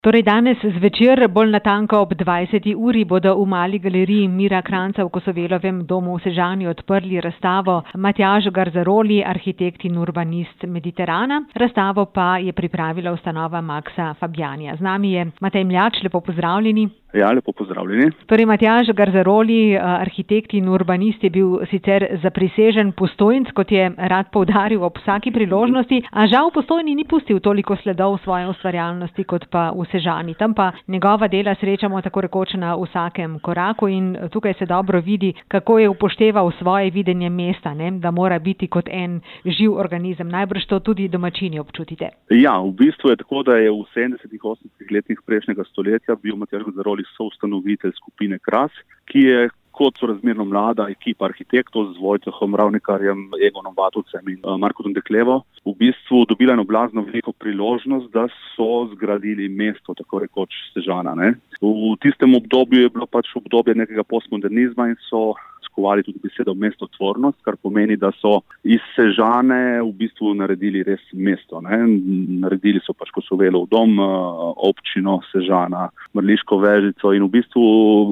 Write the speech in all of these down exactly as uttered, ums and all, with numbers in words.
Torej danes zvečer, bolj natanko ob dvajseti uri, bodo v Mali galeriji Mira Kranjca v Kosovelovem domu v Sežani odprli razstavo Matjaž Garzaroli, arhitekt in urbanist Mediterana. Razstavo pa je pripravila ustanova Maxa Fabianija. Z nami je Matej Mljač, lepo pozdravljeni. Ja, lepo pozdravljeni. Torej, Matjaž Garzaroli, arhitekt in urbanist, je bil sicer zaprisežen Postojnc, kot je rad poudaril ob vsaki priložnosti, a žal v Postojni ni pustil toliko sledov svoje ustvarjalnosti kot pa v Sežani. Tam pa njegova dela srečamo tako rekoč na vsakem koraku in tukaj se dobro vidi, kako je upošteval svoje videnje mesta, ne? Da mora biti kot en živ organizem. Najbrž to tudi domačini občutite. Ja, v bistvu je tako, da je v sedemdesetih, osemdesetih letih prejšnjega stoletja bil Matjaž Garzaroli soustanovitelj skupine Kras, ki je kot sorazmerno mlada ekipa arhitektov z Vojcehom Ravnikarjem, Egonom Vatovcem in Markom Deklevo v bistvu dobila eno blazno veliko priložnost, da so zgradili mesto, tako rekoč Sežana. Ne? V tistem obdobju je bilo pač obdobje nekega postmodernizma in so skovali tudi besedo mestotvornost, kar pomeni, da so iz Sežane v bistvu naredili res mesto. Ne? Naredili so pač Kosovelov dom, občino Sežana, Mrliško Vežico in v bistvu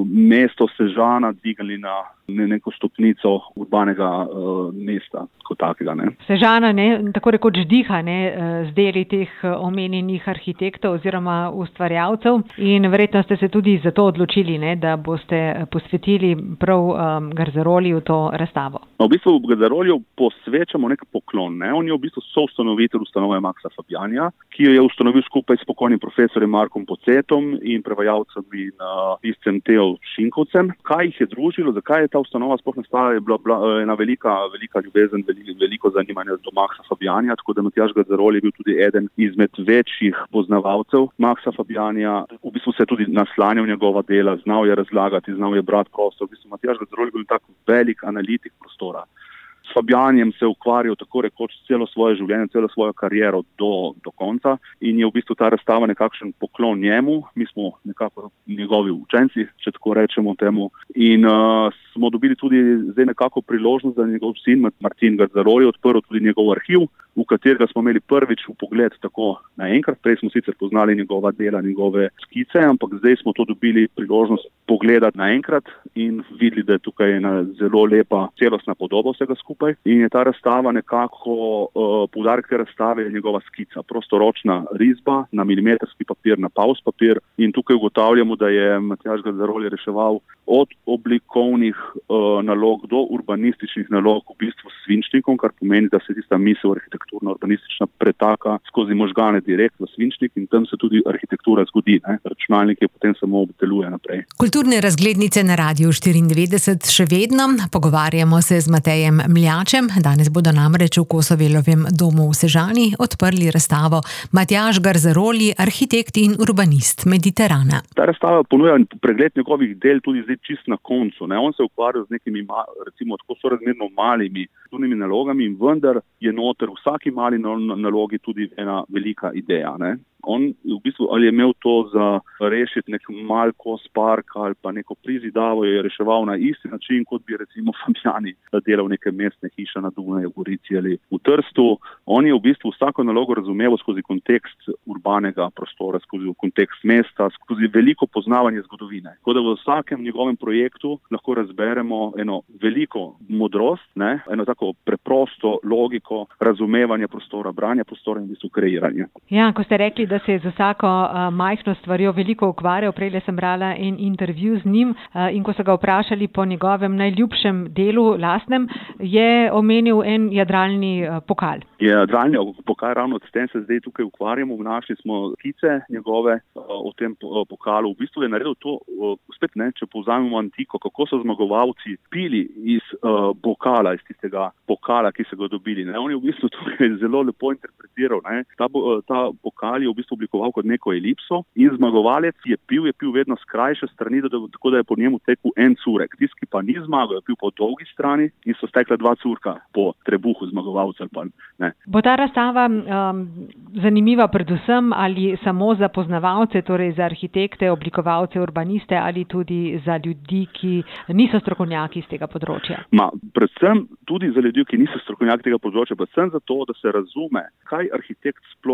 mesto Sežana dvigali na neko stopnico urbanega uh, mesta kot takega. Ne. Sežana, ne, tako rekoč diha, ne, z deli teh omenjenih arhitektov oziroma ustvarjalcev in verjetno ste se tudi zato odločili, ne, da boste posvetili prav um, Garzaroliju to razstavo. No, v bistvu Garzaroliju posvečamo nek poklon. Ne. On je v bistvu soustanovitelj ustanove Maxa Fabianija, ki jo je ustanovil skupaj s pokojnim profesorjem Markom Pocetom in prevajalcem in uh, piscem Teo Šinkovcem. Kaj jih je družilo, zakaj je ta ustanova sploh nastala, je bila, bila ena velika, velika ljubezen, veliko, veliko zanimanja do Maxa Fabianija, tako da Matjaž Garzaroli je bil tudi eden izmed večjih poznavalcev Maxa Fabianija. V bistvu se je tudi naslanjal njegova dela, znal je razlagati, znal je brati prostor. V bistvu Matjaž Garzaroli je bil tak velik analitik prostora. S Fabianijem se je ukvarjal tako rekoč celo svoje življenje, celo svojo kariero do, do konca in je v bistvu ta razstava nekakšen poklon njemu. Mi smo nekako njegovi učenci, če tako rečemo temu. In uh, smo dobili tudi zdaj nekako priložnost, da njegov sin Martin Garzaroli odprl tudi njegov arhiv, v katerega smo imeli prvič v pogled tako naenkrat. Prej smo sicer poznali njegova dela, njegove skice, ampak zdaj smo to dobili priložnost pogledati naenkrat in videli, da je tukaj ena zelo lepa celostna podoba vsega skupaj. In je ta razstava nekako, uh, poudarek te razstave je njegova skica, prostoročna risba na milimetrski papir, na paus papir. In tukaj ugotavljamo, da je Matjaž Garzaroli reševal od oblikovnih uh, nalog do urbanističnih nalog v bistvu s svinčnikom, kar pomeni, da se tista misel arhitekturno-urbanistična pretaka skozi možgane direkt v svinčnik in tam se tudi arhitektura zgodi. Ne? Računalnik je potem samo obdeluje naprej. Kulturne razglednice na Radiu štiriindevetdeset še vedno. Pogovarjamo se z Matejem Mljačem. Danes bodo namreč v Kosovelovem domu v Sežani odprli razstavo Matjaž Garzaroli, arhitekt in urbanist Mediterana. Ta razstava ponuja pregled njegovih del tudi zdaj čist na koncu. Ne? On se ukvarja z nekimi, recimo, tako sorazmerno malimi kulturnimi nalogami in vendar je noter v vsaki mali nalogi tudi ena velika ideja. Ne? On v bistvu ali je imel to za rešiti nek mal kos parka ali pa neko prizidavo, je reševal na isti način, kot bi recimo Fabiani delal neke mestne hiše na Dunaju, Gorici ali v Trstu. On je v bistvu vsako nalogo razumel skozi kontekst urbanega prostora, skozi kontekst mesta, skozi veliko poznavanje zgodovine. Tako da v vsakem njegovem projektu lahko razberemo eno veliko modrost, ne? Eno tako preprosto logiko razumevanja prostora, branja prostora in v bistvu kreiranja. Ja, ko ste rekli, da se je z vsako uh, majhno stvarjo veliko ukvarjal. Prej sem brala en intervju z njim uh, in ko so ga vprašali po njegovem najljubšem delu lastnem, je omenil en jadralni uh, pokal. Jadralni pokal, ravno s tem se zdaj tukaj ukvarjamo. Našli smo skice njegove uh, o tem uh, pokalu. V bistvu je naredil to, uh, spet ne, če povzamemo antiko, kako so zmagovalci pili iz uh, bokala, iz tistega pokala, ki so ga dobili. Ne. On je v bistvu tukaj zelo lepo interpretiral. Ne. Ta, uh, ta pokal je v bistvu oblikoval kot neko elipso in zmagovalec je pil, je pil vedno s krajše strani, da, tako da je po njemu tekel en curek. Tisti, ki pa ni zmagal, je pil po dolgi strani in so stekla dva curka po trebuhu zmagovalca. Pa, ne. Bo ta razstava um, zanimiva predvsem ali samo za poznavalce, torej za arhitekte, oblikovalce, urbaniste ali tudi za ljudi, ki niso strokovnjaki iz tega področja? Ma, predvsem tudi za ljudi, ki niso strokovnjaki tega področja, predvsem zato, da se razume, kaj arhitekt sploh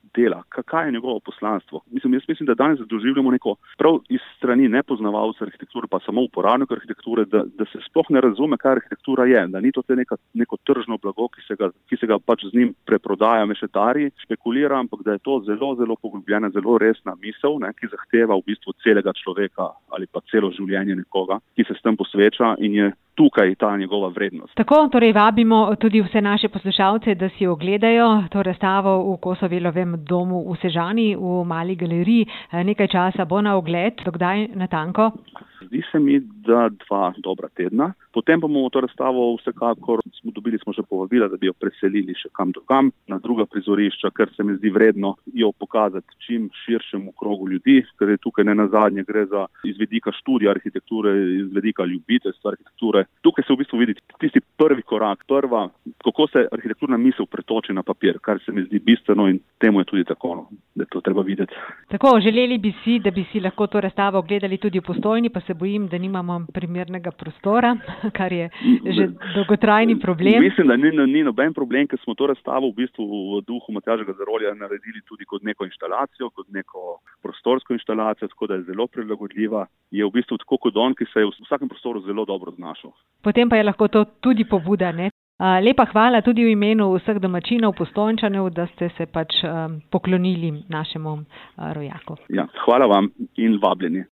dela, kaj je njegovo poslanstvo. Mislim, jaz mislim, da danes doživljamo neko prav iz strani nepoznavalca arhitekture, pa samo uporabnika arhitekture, da, da se sploh ne razume, kaj arhitektura je, da ni to te neka, neko tržno blago, ki se ga, ki se ga pač z njim preprodaja mešetari, špekulira, ampak da je to zelo, zelo poglobljena, zelo resna misel, ne, ki zahteva v bistvu celega človeka ali pa celo življenje nekoga, ki se s tem posveča in je tukaj ta njegova vrednost. Tako, torej vabimo tudi vse naše poslušalce, da si ogledajo to razstavo v Kosovelovem domu v Sežani, v Mali galeriji. Nekaj časa bo na ogled. Do kdaj natanko? Zdi se mi, da dva dobra tedna. Potem bomo to razstavo vsekakor, smo dobili smo že povabila, da bi jo preselili še kam drugam, na druga prizorišča, ker se mi zdi vredno jo pokazati čim širšemu krogu ljudi, ker je tukaj ne nazadnje gre za izvedika študija arhitekture, izvedika ljubiteljstva arhitekture. Tukaj se v bistvu vidi tisti prvi korak, prva, kako se arhitekturna misel pretoči na papir, kar se mi zdi bistveno in temu je tudi tako, da to treba videti. Tako, želeli bi si, da bi si lahko to razstavo gledali tudi v Postojni, pa se bojim, da nimamo primernega prostora, kar je že dolgotrajni problem. Mislim, da ni, ni noben problem, ker smo to razstavo v bistvu v duhu Matjaža Gazarolija naredili tudi kot neko inštalacijo, kot neko prostorsko inštalacijo, tako da je zelo prilagodljiva. Je v bistvu tako kot on, ki se je v vsakem prostoru zelo dobro znašel. Potem pa je lahko to tudi pobuda, ne? Lepa hvala tudi v imenu vseh domačinov, Postojnčanov, da ste se pač um, poklonili našemu uh, rojaku. Ja, hvala vam in vabljeni.